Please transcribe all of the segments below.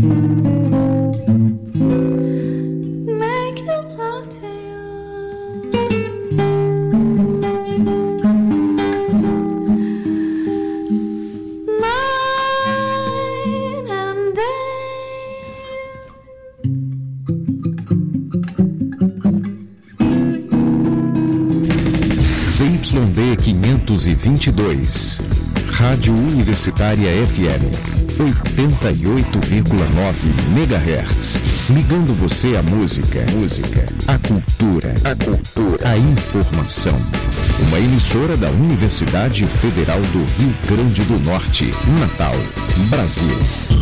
ZYD 522, Rádio Universitária FM, 88,9 MHz. Ligando você à música, à cultura, a informação. Uma emissora da Universidade Federal do Rio Grande do Norte, Natal, Brasil.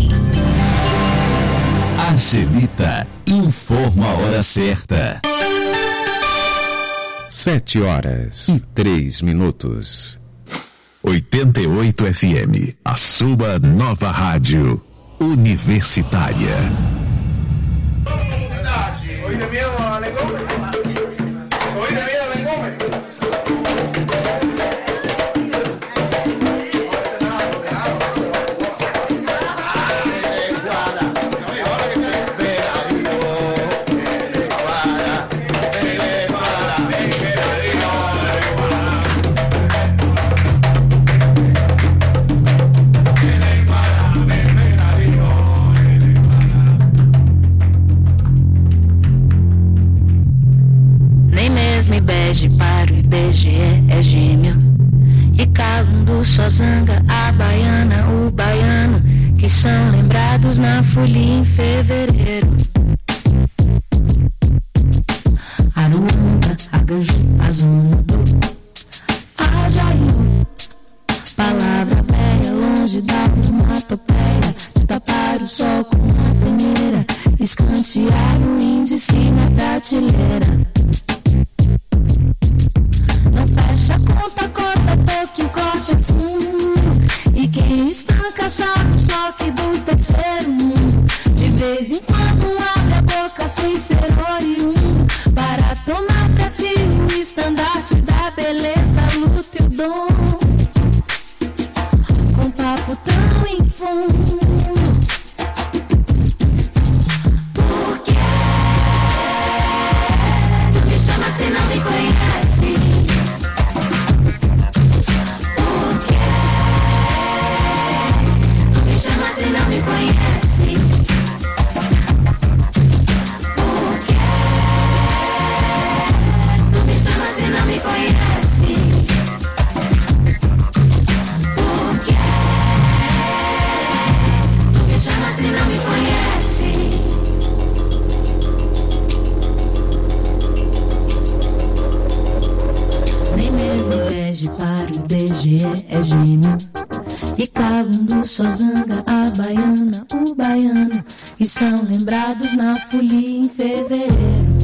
Angelita informa a hora certa. 7h03. 88 FM, a sua nova rádio universitária. Para o IBGE é gêmeo. E Calundu só zanga a baiana, o baiano, que são lembrados na folia em fevereiro. Aruanda, Agaju, Azundo, Ajaiu, palavra velha, longe da onomatopeia, de tapar o sol com uma peneira, escantear o índice na prateleira. Não fecha a conta, corta pouco, o corte é fundo. E quem estanca sabe o choque do terceiro mundo. De vez em quando abre a boca sem ser oriundo, para tomar pra si o estandarte da beleza, luta e o dom. Com papo tão em fundo. Por que tu me chama se não me conhece? Você não me conhece. Por que tu me chamas se não me conhece? Por que tu me chamas se não me conhece? Nem mesmo bege para o IBGE é gêmeo. E Calundu só zanga a baiana, o baiano, e são lembrados na folia em fevereiro.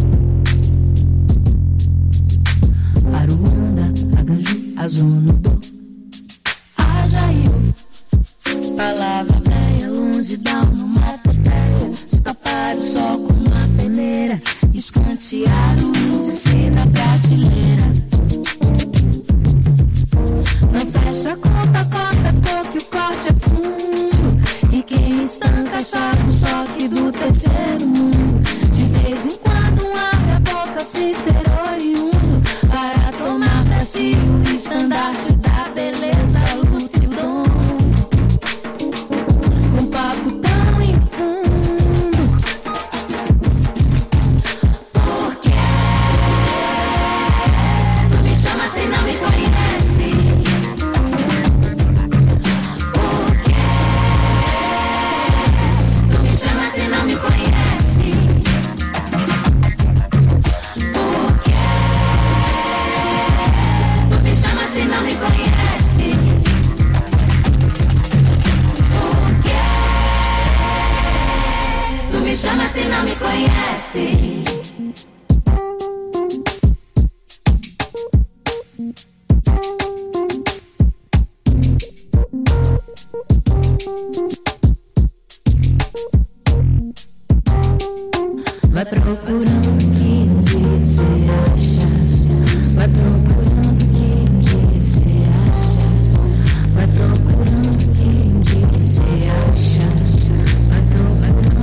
Aruanda, Agaju, Azundo, Ajaiu, palavra velha, longe da onomatopeia, de tapar o sol com uma peneira, escantear o índice na prateleira. Não fecha a conta, corta pouco, o corte é fundo. E quem estanca sabe o choque do terceiro mundo. De vez em quando abre a boca sem ser oriundo, para tomar pra si o estandarte da beleza, luta e o dom. Com papo tão em fundo. Por que tu me chama se não me conhece? Você não me conhece. Por que tu me chamas se não me conhece? Por que tu me chamas se não me conhece? Vai procurando que um dia se acha. Vai procurando que um dia se acha. Vai procurando que um dia se acha. Vai procurando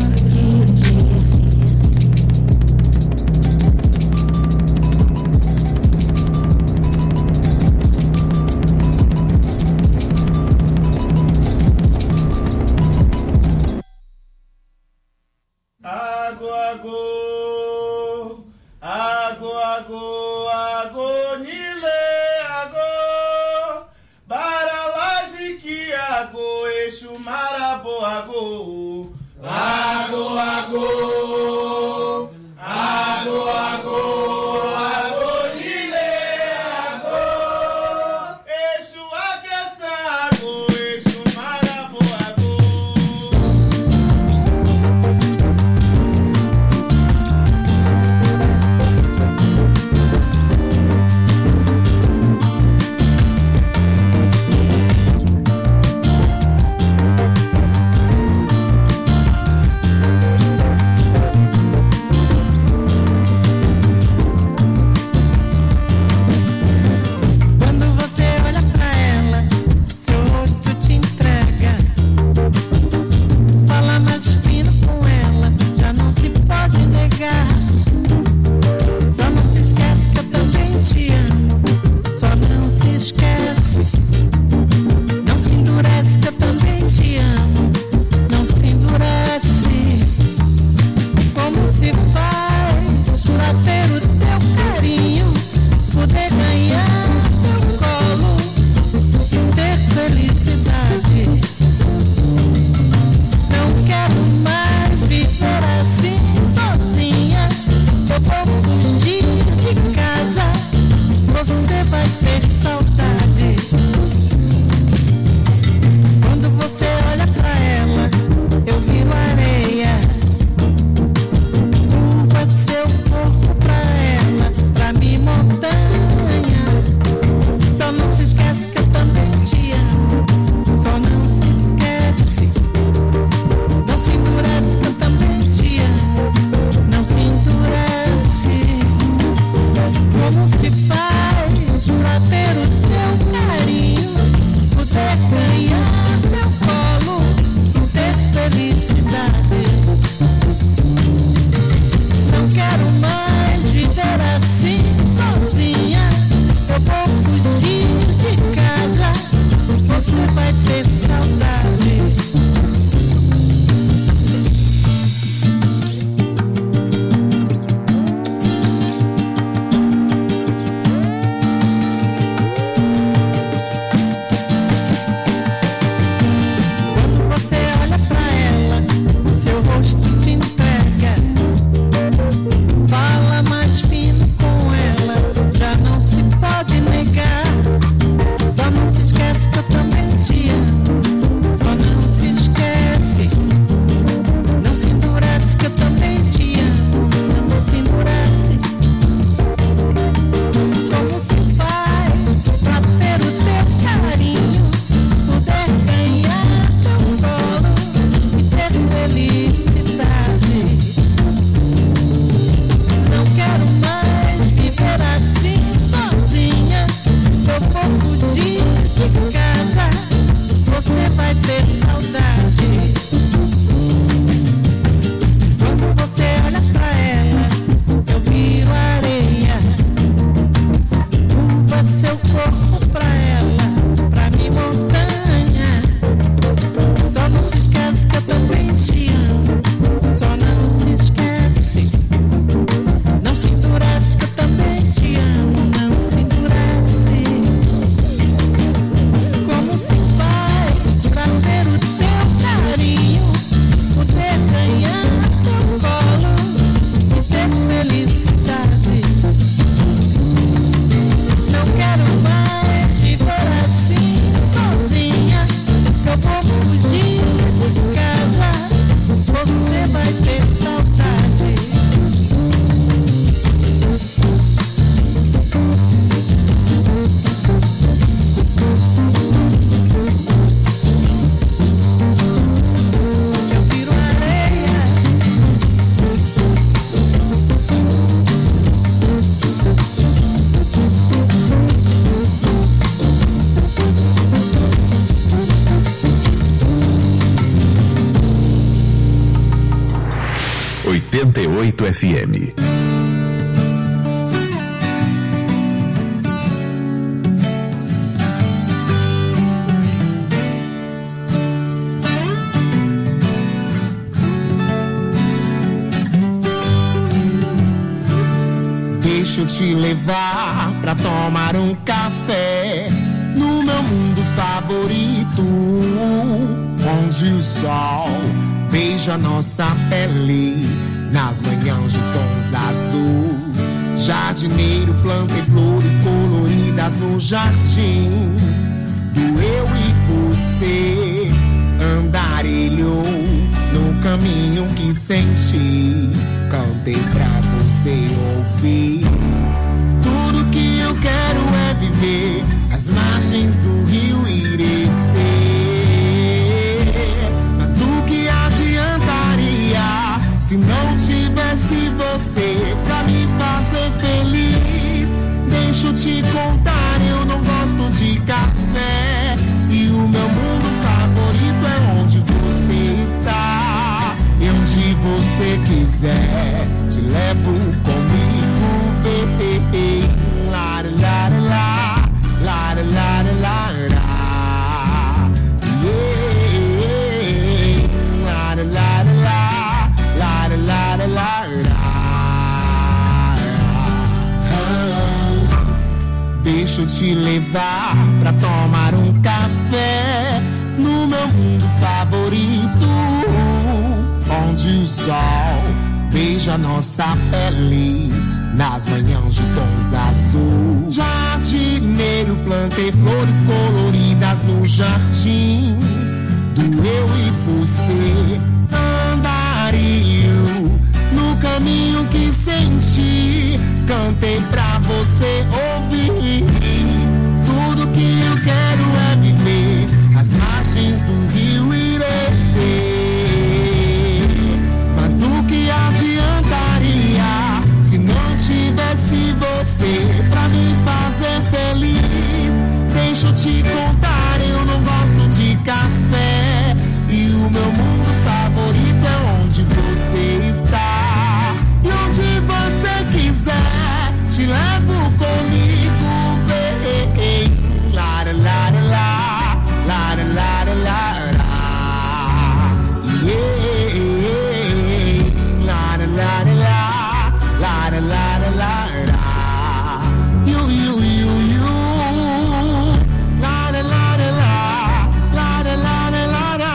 88 FM. Deixa eu te levar pra tomar um café no meu mundo favorito, onde o sol beija nossa pele nas manhãs de tons azul. Jardineiro, plantei flores coloridas no jardim do eu e você. Andarilhou no caminho que senti, cantei pra você ouvir. Tudo que eu quero é viver às margens do rio Irecê. Mas do que adiantaria se não tivesse você pra me fazer feliz? Deixa eu te contar, eu não gosto de café e o meu mundo favorito é onde você está. E onde você quiser, te levo comigo, vem. La la la la, la la la la la, yeah. La la la la, la la la la la. Deixa eu te levar pra tomar um café no meu mundo favorito, onde o sol beija nossa pele nas manhãs de tons azul. Jardineiro, plantei flores coloridas no jardim do eu e você. Andarilho no caminho que senti, cantei pra você ouvir. Tudo que eu quero é viver às margens do rio Irecê. Mas do que adiantaria se não tivesse você pra me fazer feliz? Deixa eu te contar, eu não gosto de café e o meu mundo favorito é onde você está. E onde você quiser, te levo comigo, vem. La la la la, la la la la la, yeah. La la la la, la la la la la, you. La la la la, la la la la la.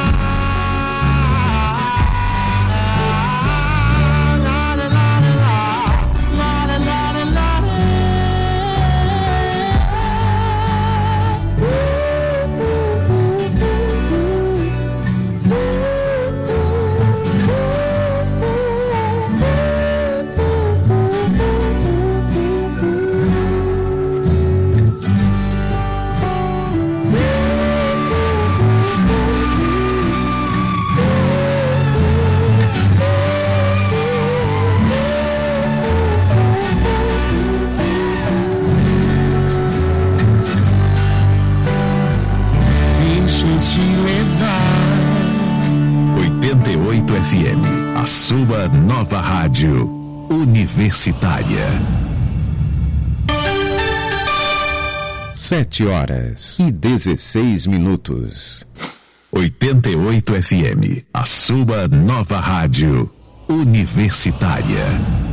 FM, a sua nova rádio universitária. 7h16. 88 FM, a sua nova rádio universitária.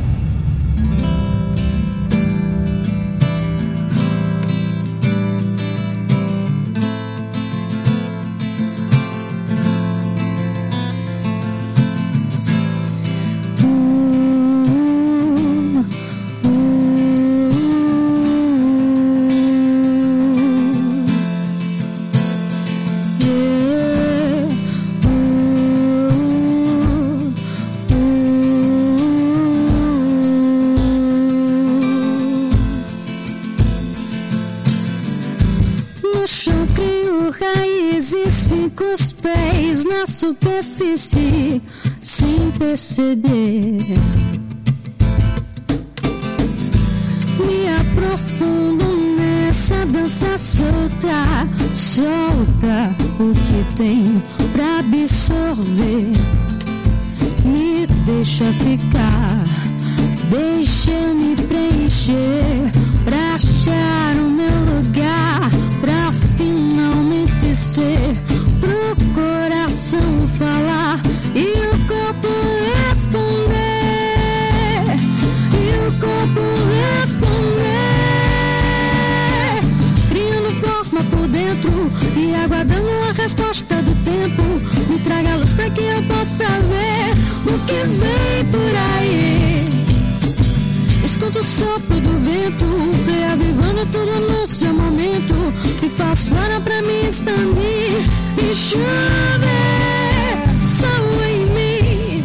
Superfície sem perceber, me aprofundo nessa dança solta, solta o que tem pra absorver, me deixa ficar, deixa me preencher, pra achar o meu lugar, pra finalmente ser, pro coração falar e o corpo responder, e o corpo responder, criando forma por dentro e aguardando a resposta do tempo. tempo, me traga luz pra que eu possa ver o que vem por aí. Escuto o sopro do vento, reavivando tudo no seu momento, e faz flora pra me expandir e chover só em mim.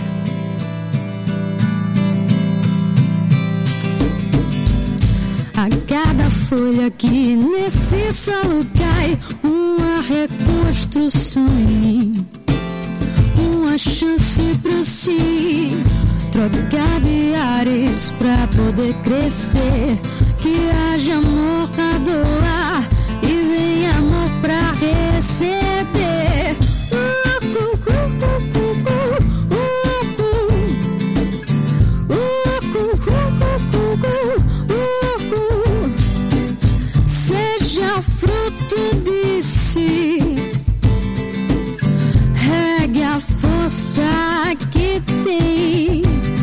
A cada folha que nesse solo cai, uma reconstrução em mim, uma chance pro sim. Trocar de ares pra poder crescer, que haja amor pra doar e vem amor pra receber. Seja fruto de si, regue a força que tem,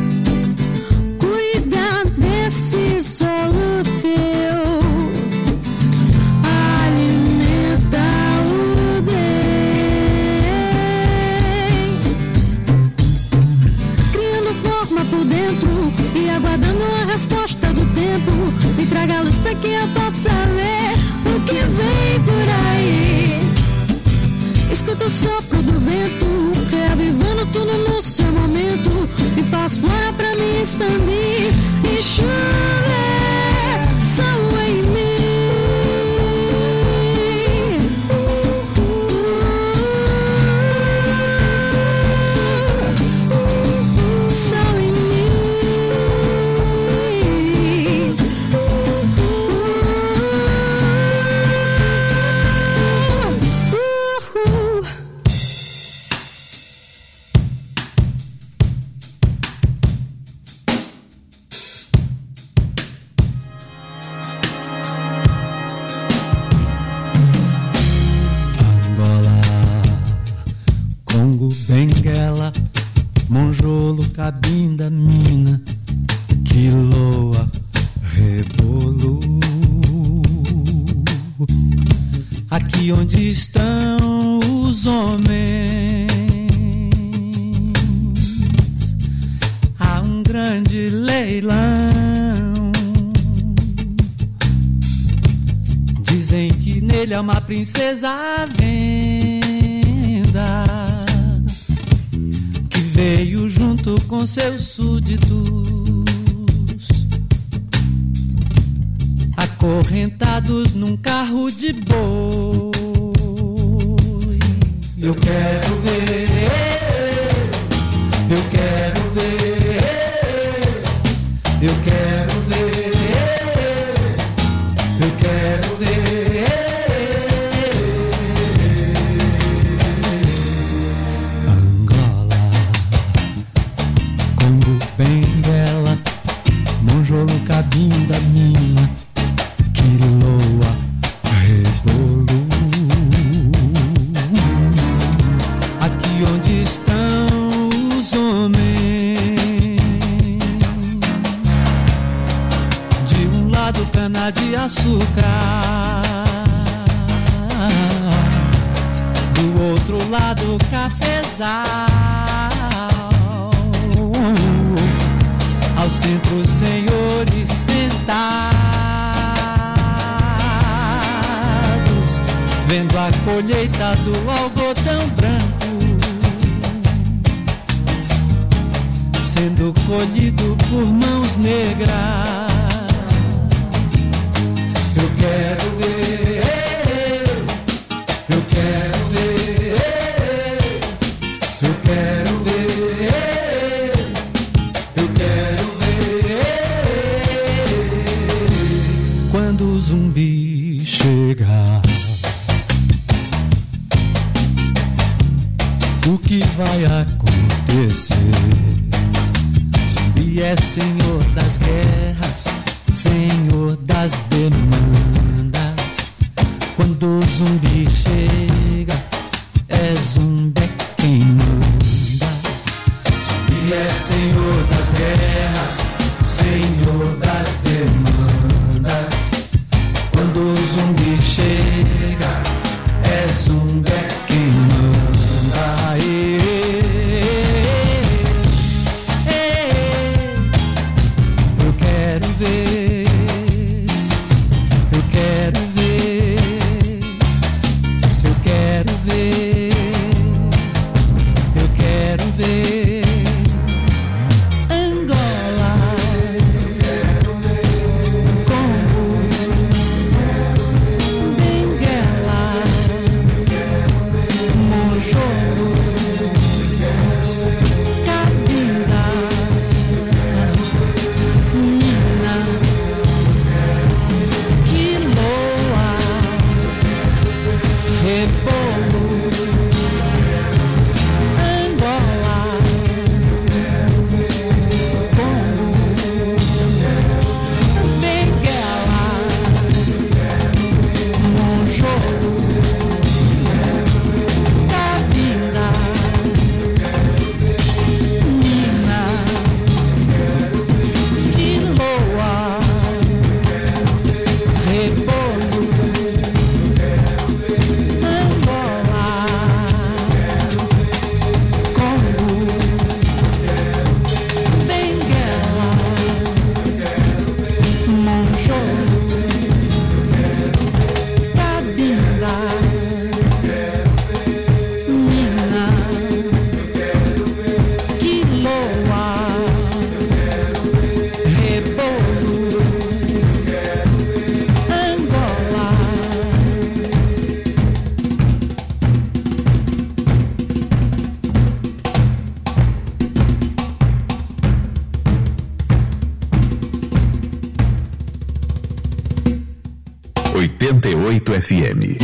cuida desse solo teu, alimenta o bem, criando forma por dentro e aguardando a resposta do tempo. Me traga luz pra que eu possa ver o que vem por aí. Escuta o sopro do vento, reavivando tudo no seu momento, e faz flora pra me expandir e chover só em mim. Só em mim. Benguela, Monjolo, Cabinda, Mina, Quiloa, Rebolo. Aqui onde estão os homens, há um grande leilão. Dizem que nele há uma princesa à venda, veio junto com seus súditos, acorrentados num carro de boi. Eu quero ver, eu quero ver, eu quero ver, eu quero ver. Benguela, Monjolo, Cabinda, Mina, Quiloa, Rebolo. Aqui onde estão os homens, de um lado cana de açúcar, do outro lado cafezal. Ao centro, os senhores sentados, vendo a colheita do algodão branco sendo colhido por mãos negras. Eu quero ver, eu quero ver, eu quero ver, eu quero ver. Quando o zumbi chegar, o que vai acontecer? Zumbi é senhor das guerras, senhor das demandas. Quando o zumbi chega, é zumbi quem manda. Zumbi é senhor das guerras, senhor das demandas. Quando o zumbi chega, é zumbi quem manda. 88 FM.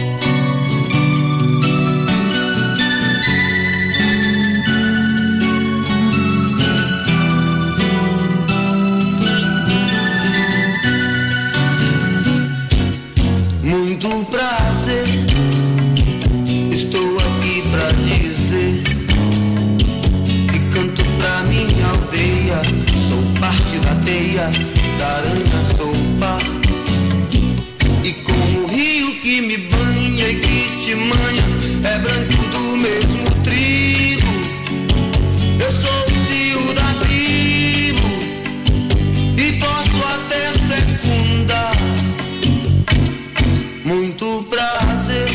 Muito prazer, estou aqui pra dizer que canto pra minha aldeia, sou parte da teia, da aranha sou pá. E como o rio que me banha e que te manha é branco do mesmo trigo, eu sou o cio da tribo e posso até fecundar. Muito prazer,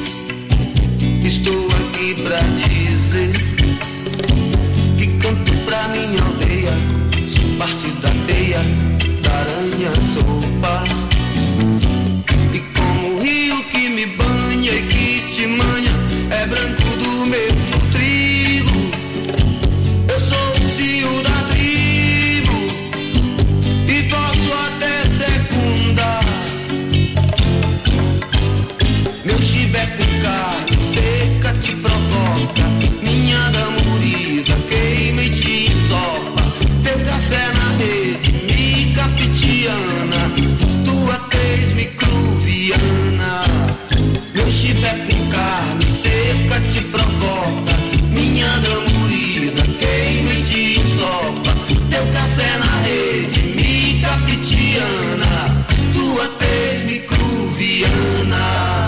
estou aqui pra dizer que canto pra minha aldeia, sou parte da teia, da aranha sou pá. E como o rio que me banha e que te manha é branco do mesmo trigo, eu sou o cio da tribo e posso até fecundar. Meu chibé com carne seca te provoca, minha damurida queima e te ensopa. Teu café na rede, mica pitiana, tua tez microviana. Meu chibé com carne seca te provoca, minha damurida queima e te ensopa. Teu café na rede, mica pitiana, tua tez microviana.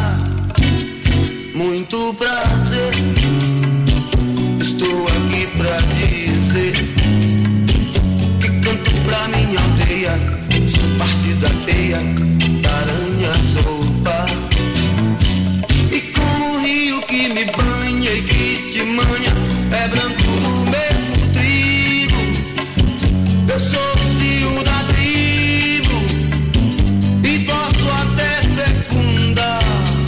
Muito prazer, estou aqui pra dizer que canto pra minha aldeia, sou parte da teia, da aranha sou pá. E como o rio que me banha e que te manha é branco do mesmo trigo, eu sou o cio da tribo e posso até fecundar.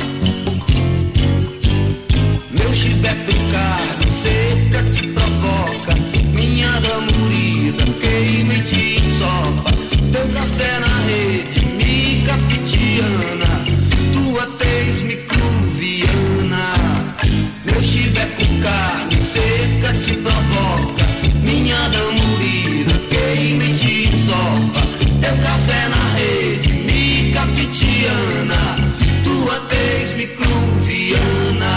Meu chibé com carne seca te provoca, minha damurida queima e te ensopa. Teu café na rede, mica pitiana, tua tez microviana. Meu chibé com carne seca te provoca, minha damurida queima e te ensopa. Teu café na rede, mica pitiana, tua tez microviana.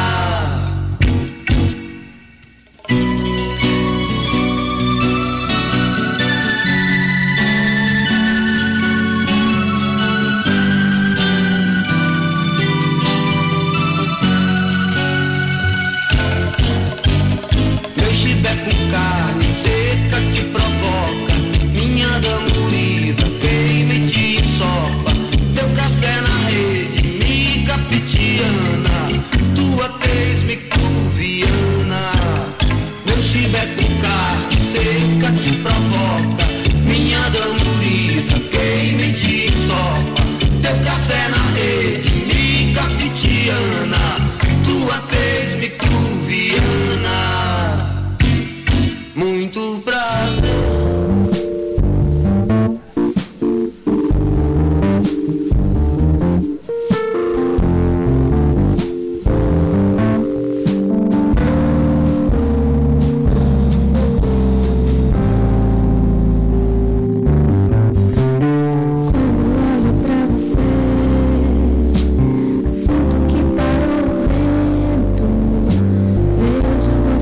Meu chibé com carne seca te provoca, minha damurida queima e te ensopa. Teu café na rede, mica pitiana, tua tez microviana. Meu chibé com carne seca te provoca, minha damurida queima e te ensopa. Teu café na rede, mica pitiana, tua tez microviana. Muito prazer. Quando olho pra você, sinto que parou o vento. Vejo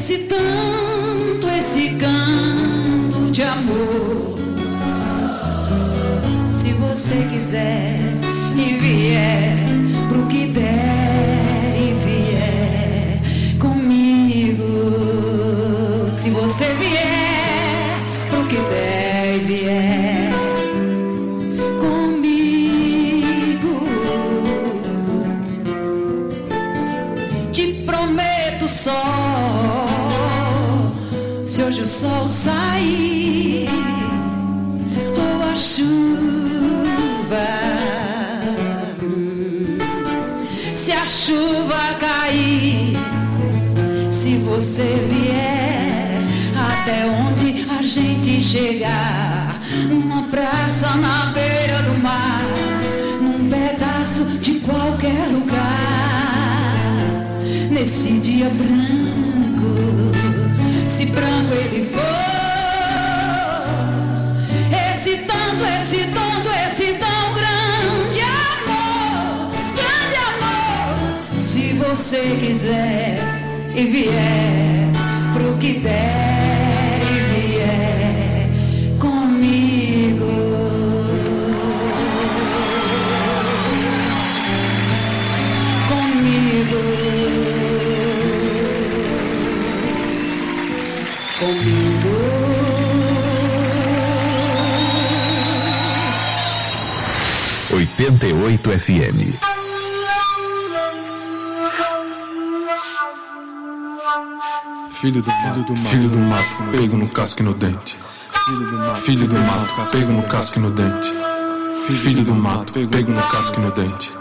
esse canto de amor. Se você quiser e vier pro que der e vier comigo. Se você vier pro que der e vier comigo, te prometo só, se hoje o sol sair ou a chuva, se a chuva cair, se você vier até onde a gente chegar, numa praça na beira do mar, num pedaço de qualquer lugar, nesse dia branco, se branco ele for, esse tanto, esse tonto, esse tão grande amor, se você quiser e vier pro que der e vier comigo. Comigo. 88 FM. Filho do mato, pego no casco e no dente. Filho do mato, pego no casco e no dente. Filho do mato, pego no casco e no dente.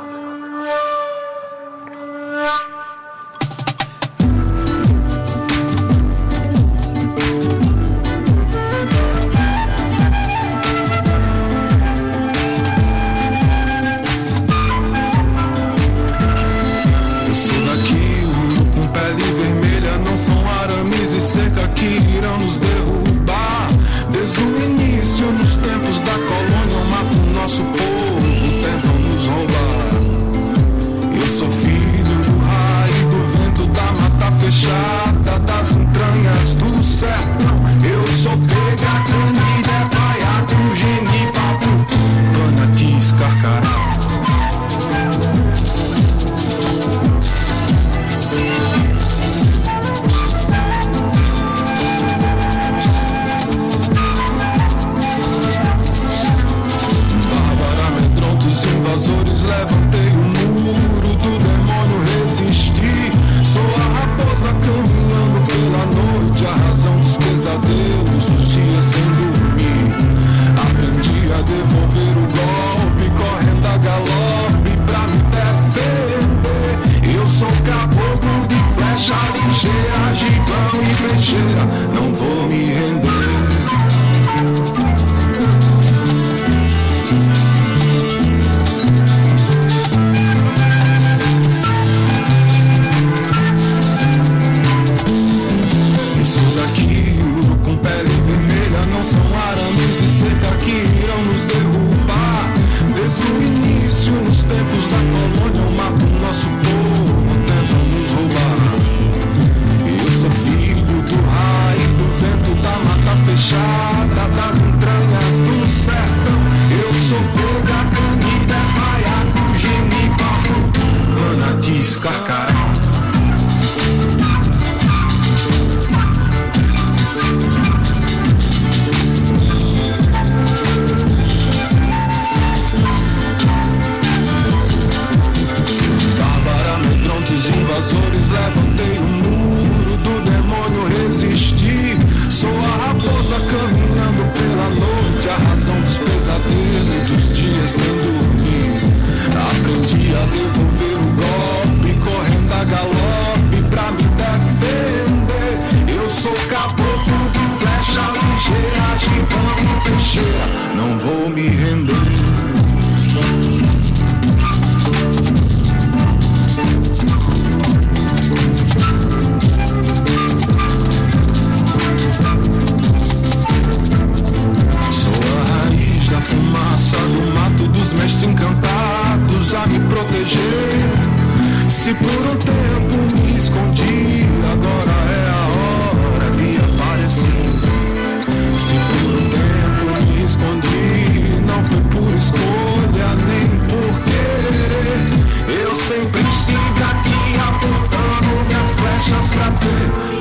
Eu sou filho do raio, do vento, da mata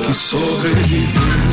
que sobreviveu.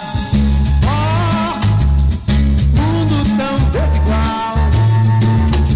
Mundo tão desigual.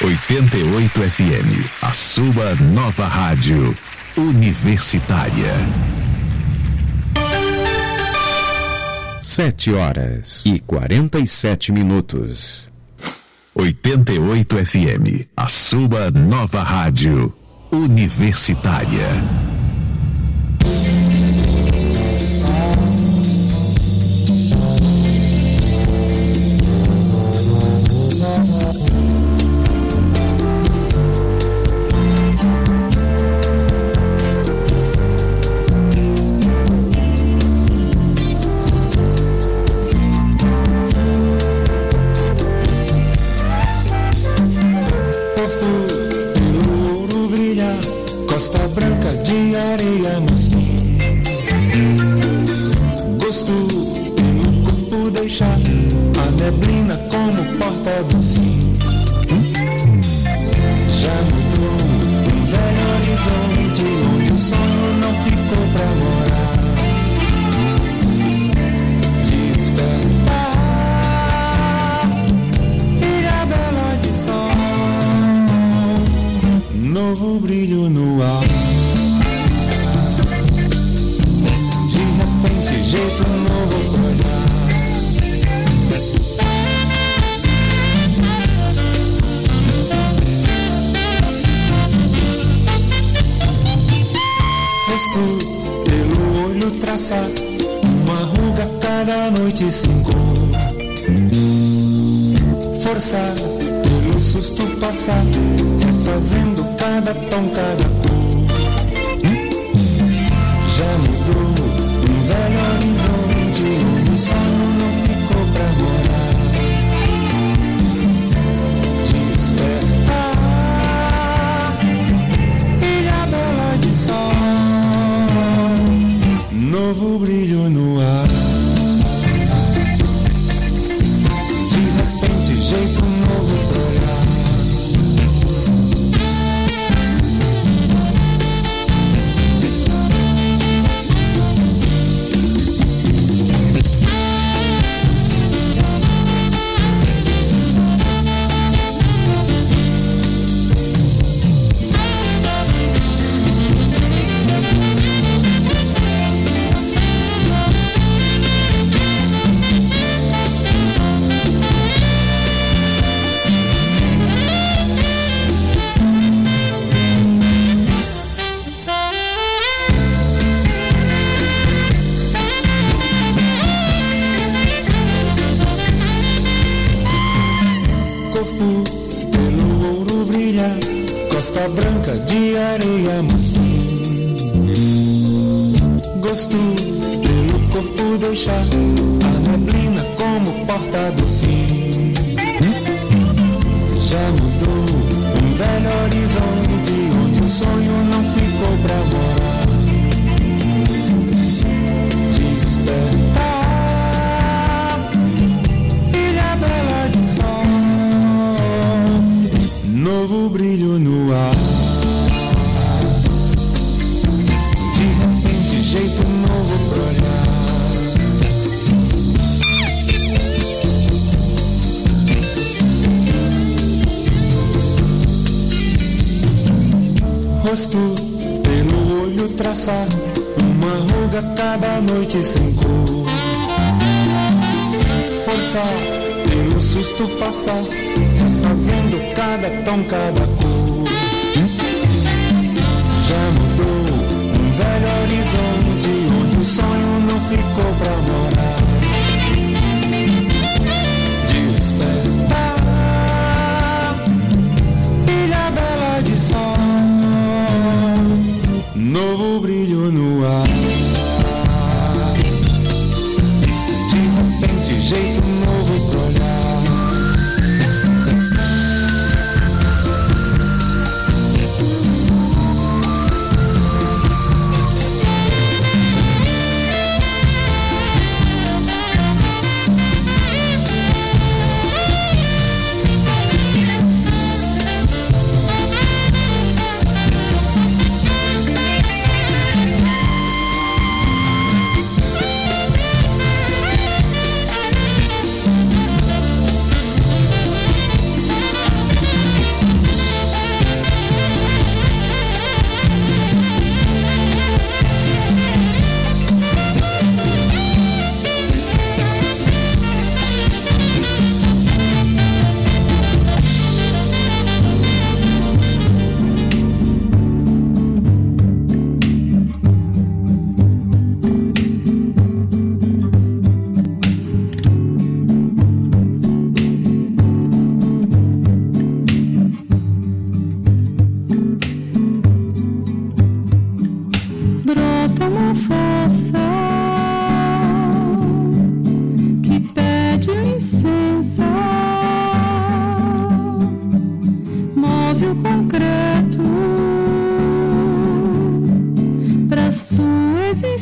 88 FM, a sua nova rádio universitária. 7h47. 88 FM, a sua nova rádio universitária.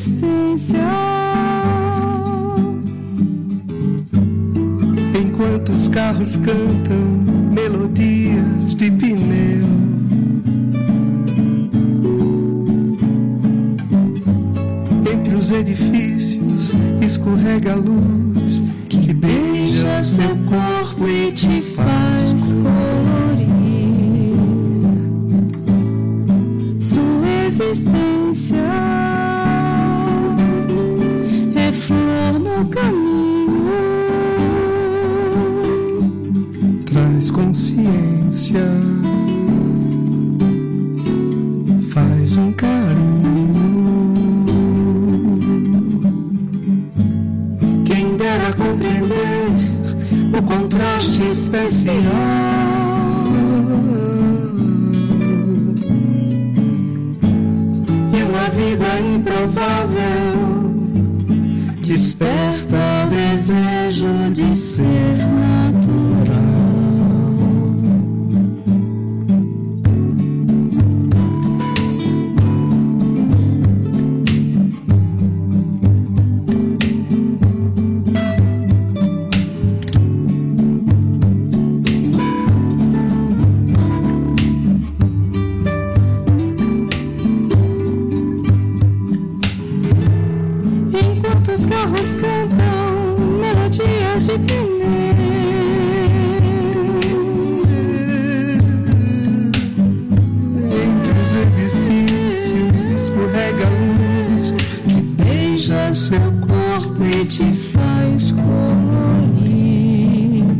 existência. Enquanto os carros cantam melodias de pneu, entre os edifícios escorrega a luz que beija seu corpo e te faz colorir. Sua existência é flor no caminho, traz consciência, faz um carinho. Quem dera compreender o contraste especial e uma vida improvável desperta o desejo de ser natural. enquanto os carros cantam melodias de pneu. Entre os edifícios escorrega a luz que beija seu corpo e te faz colorir.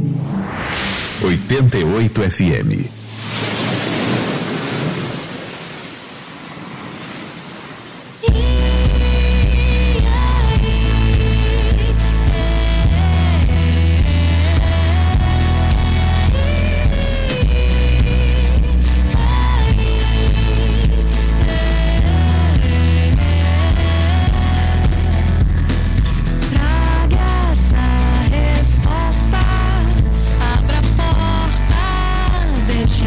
88 FM. Deixa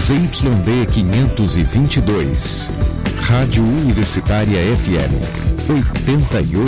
ZYD 522. Rádio Universitária FM 88.